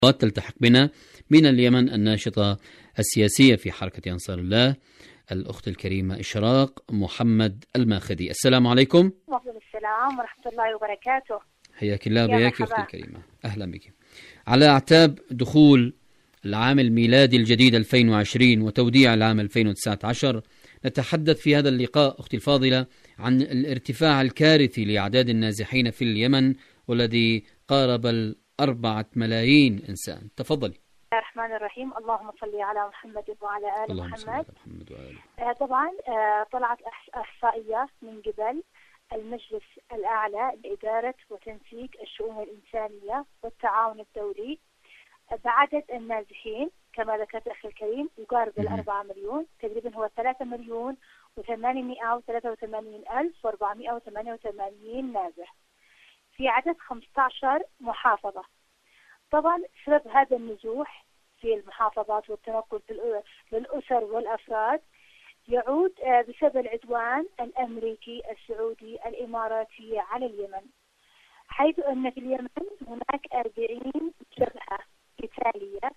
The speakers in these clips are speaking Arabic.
تلتحق بنا من اليمن الناشطة السياسية في حركة أنصار الله، الأخت الكريمة إشراق محمد الماخدي. السلام عليكم. وعليكم السلام ورحمة الله وبركاته. حياك الله وبياك أختي الكريمة، أهلا بك. على أعتاب دخول العام الميلادي الجديد 2020 وتوديع العام 2019، نتحدث في هذا اللقاء أختي الفاضلة عن الارتفاع الكارثي لأعداد النازحين في اليمن، والذي قارب 4 ملايين إنسان. تفضلي. بسم الله الرحمن الرحيم. اللهم صل على محمد وعلى آل محمد. طبعا طلعت إحصائيات من قبل المجلس الأعلى لإدارة وتنسيق الشؤون الإنسانية والتعاون الدولي بعدد النازحين كما ذكرت أخي الكريم يقارب 4 مليون، تقريبا هو 3,883,488 نازح في عدد 15 محافظة. طبعا سبب هذا النزوح في المحافظات والتنقل للأسر والأفراد يعود بسبب العدوان الأمريكي السعودي الإماراتي على اليمن، حيث أن في اليمن هناك 40 جبهة قتالية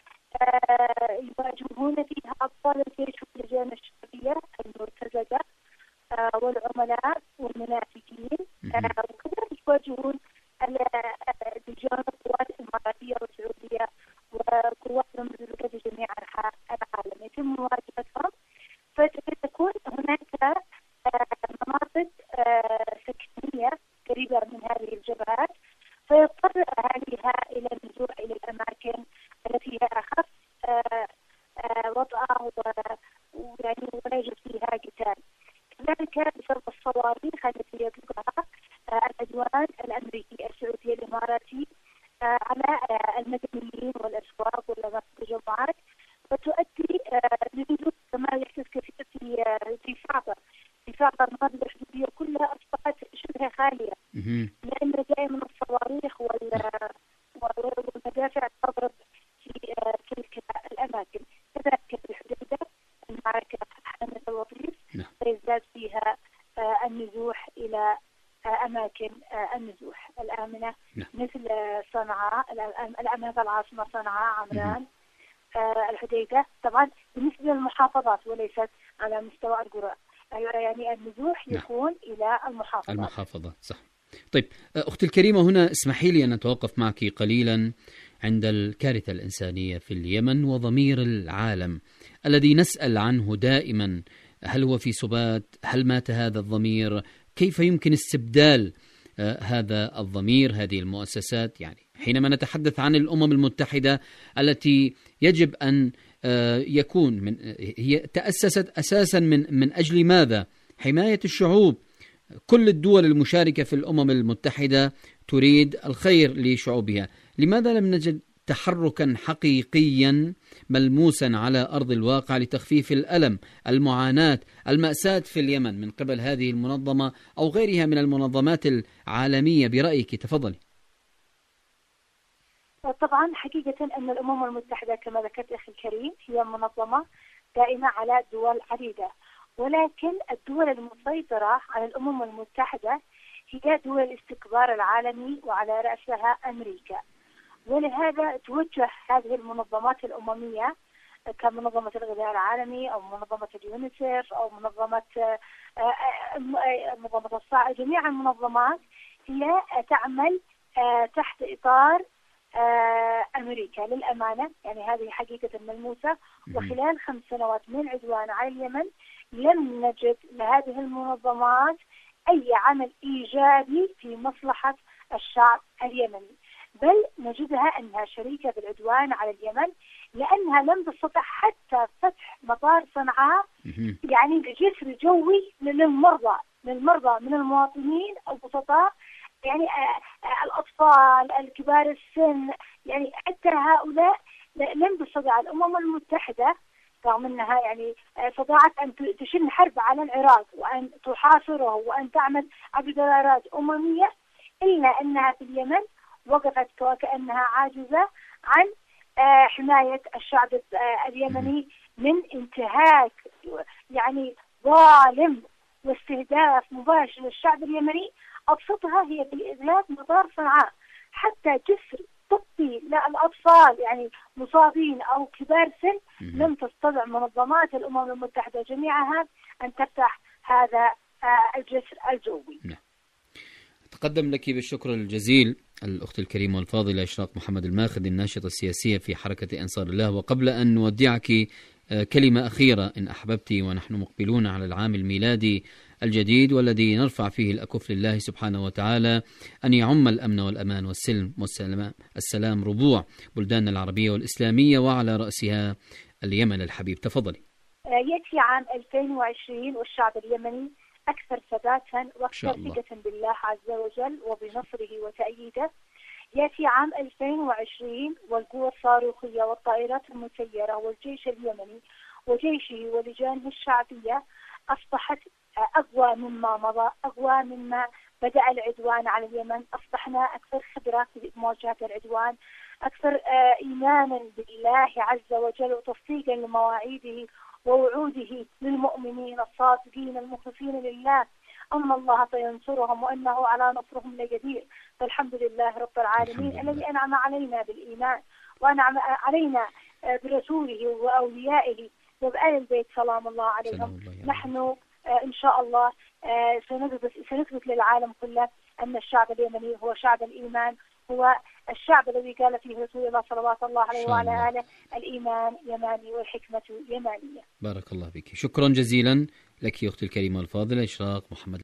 يواجهون فيها أبطال الجيش واللجان الشعبية المرتزقة والعملاء والمنافقين، وكذلك يواجهون لجان القوات الإماراتية والسعودية وقوات المرتزقة في جميع أنحاء العالم، يتم مواجهتهم. فتكون هناك مناطق سكنية قريبة من هذه الجبهات، فيضطر أهاليها إلى النزوح إلى الأماكن التي هي أخف وطأة ويعني ولا يوجد فيها قتال. كذلك بسبب الصواريخ التي يطلقها العدوان الأمريكي السعودي الإماراتي على المدنيين والأسواق والتجمعات، وتؤدي لنزوح كما يحدث كثير في فاطر المناطق الحدودية كلها أصبحت شبه خالية، لأن دائما الصواريخ والمدافع تضرب في تلك الأماكن. كذلك في الحديدة المعركة حامة الوطيس فيزداد فيها النزوح إلى أماكن النزوح الآمنة مثل صنعاء، الآمنة العاصمة صنعاء، عمران، الحديدة. طبعا بالنسبة للمحافظات وليست على مستوى القرى، يعني النزوح يكون إلى المحافظات. صح. طيب أختي الكريمة، هنا اسمحي لي أن أتوقف معك قليلا عند الكارثة الإنسانية في اليمن وضمير العالم الذي نسأل عنه دائما. هل هو في سبات؟ هل مات هذا الضمير؟ كيف يمكن استبدال هذا الضمير، هذه المؤسسات؟ يعني حينما نتحدث عن الأمم المتحدة التي يجب أن يكون هي تأسست أساسا من أجل ماذا؟ حماية الشعوب. كل الدول المشاركة في الأمم المتحدة تريد الخير لشعوبها. لماذا لم نجد تحركا حقيقيا ملموسا على أرض الواقع لتخفيف الألم، المعاناة، المأساة في اليمن من قبل هذه المنظمة أو غيرها من المنظمات العالمية برأيك؟ تفضلي. طبعا حقيقة أن الأمم المتحدة كما ذكرت أخي الكريم هي منظمة دائمة على دول عديدة، ولكن الدول المسيطرة على الأمم المتحدة هي دول الاستكبار العالمي وعلى رأسها أمريكا. ولهذا توجه هذه المنظمات الأممية كمنظمة الغذاء العالمي أو منظمة اليونيسيف أو منظمة الصحة، جميع المنظمات هي تعمل تحت إطار أمريكا للأمانة. يعني هذه حقيقة ملموسة، وخلال 5 سنوات من العدوان على اليمن لم نجد لهذه المنظمات أي عمل إيجابي في مصلحة الشعب اليمني، بل نجدها أنها شريكة بالعدوان على اليمن، لأنها لم تستطع حتى فتح مطار صنعاء يعني بجسر جوي للمرضى من المواطنين البسطاء، يعني الأطفال، الكبار السن، يعني حتى هؤلاء لم تستطع الأمم المتحدة رغم أنها يعني استطاعت أن تشن حرب على العراق وأن تحاصره وأن تعمل عبر قرارات أممية، إلا أنها في اليمن وقفت وكأنها عاجزة عن حماية الشعب اليمني من انتهاك يعني ظالم واستهداف مباشر للشعب اليمني. أبسطها هي بالإغلاق مطار صنعاء، حتى جسر الطبي للأطفال يعني مصابين أو كبار سن، لم تستطع منظمات الأمم المتحدة جميعها أن تفتح هذا الجسر الجوي. أتقدم لك بالشكر الجزيل الأخت الكريمة والفاضلة إشراق محمد الماخذ، الناشطة السياسية في حركة أنصار الله. وقبل أن نودعك كلمة أخيرة إن أحببت، ونحن مقبلون على العام الميلادي الجديد والذي نرفع فيه الأكف لله سبحانه وتعالى أن يعم الأمن والأمان والسلم والسلام ربوع بلداننا العربية والإسلامية، وعلى رأسها اليمن الحبيب. تفضلي. يأتي عام 2020 والشعب اليمني أكثر ثباتا وأكثر ثقة بالله عز وجل وبنصره وتأييده. يأتي عام 2020 والقوى الصاروخية والطائرات المسيرة والجيش اليمني وجيشه ولجانه الشعبية أصبحت أقوى مما مضى، أقوى مما بدأ العدوان على اليمن. أصبحنا أكثر خبرة في مواجهة العدوان، أكثر إيمانا بالله عز وجل وتصديقا لمواعيده ووعوده للمؤمنين الصادقين المخلصين لله أن الله سينصرهم وأنه على نصرهم لقدير. فالحمد لله رب العالمين الذي أنعم علينا بالإيمان وأنعم علينا برسوله وأوليائه وبآل البيت سلام الله عليهم. نحن إن شاء الله سنثبت للعالم كله أن الشعب اليمني هو شعب الإيمان، هو الشعب الذي قال فيه رسول الله صلوات الله عليه وعلى آله الإيمان يماني والحكمة يمانية. بارك الله بك. شكرا جزيلا لك أختي الكريمة الفاضلة إشراق محمد.